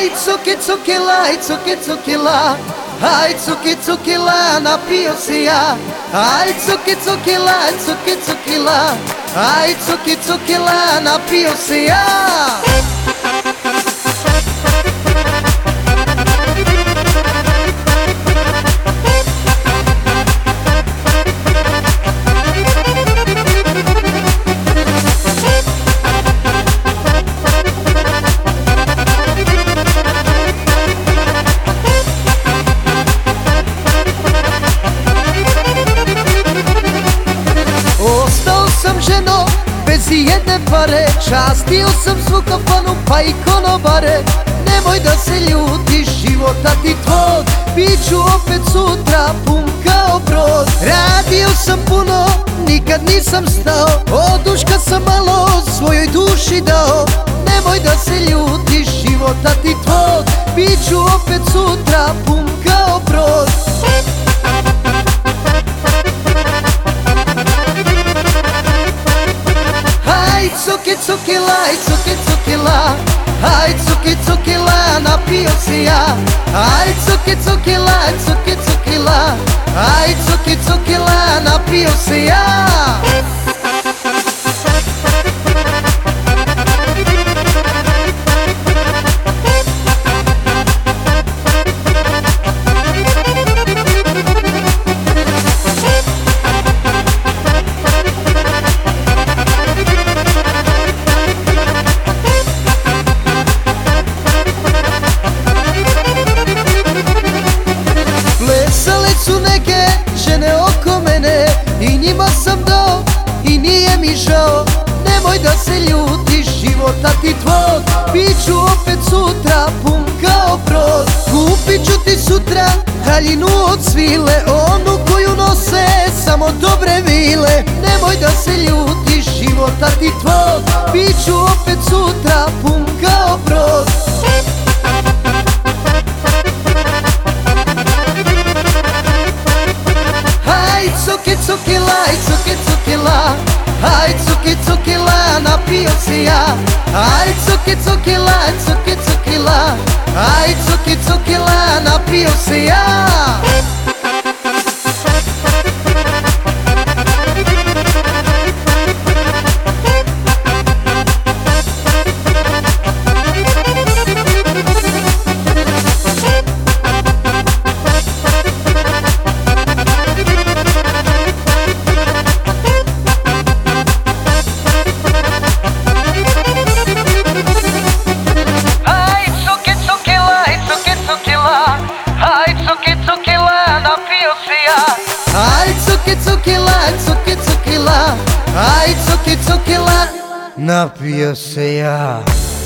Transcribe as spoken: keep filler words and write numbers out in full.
Aj cuki cukila, aj cuki cukila, aj cuki cukila, napio se ja. Aj cuki cukila, aj cuki cukila, aj cuki cukila, napio se ja. Ženo, bez jedne pare, častio sam svu kafanu pa i konobare. Nemoj da se ljutiš, života ti tvog, bit ću opet sutra pun kao brod. Radio sam puno, nikad nisam stao, oduška sam malo svojoj duši dao. Nemoj da se ljutiš, života ti tvog, bit ću opet sutra pun kao brod. Aj cuki cukila, aj cuki cukila, aj cuki cukila, napio se ja. Aj cuki cukila, aj cuki cukila, aj cuki cukila, napio se ja. Plesale su neke žene oko mene i njima sam dao i nije mi žao. Nemoj da se ljutiš, života ti tvog, bit ću opet sutra pun kao brod. Kupit ću ti sutra haljinu od svile, onu koju nose samo dobre vile. Nemoj da se ljutiš, života ti tvog, bit ću opet sutra pun kao brod. Aj cuki cukila, aj cuki cukila, aj cuki cukila, napio se ja. Aj cuki cukila, aj cuki cukila, aj cuki cukila, napio se ja. Aj cuki cukila, aj cuki cukila, aj cuki cukila, napio se ja.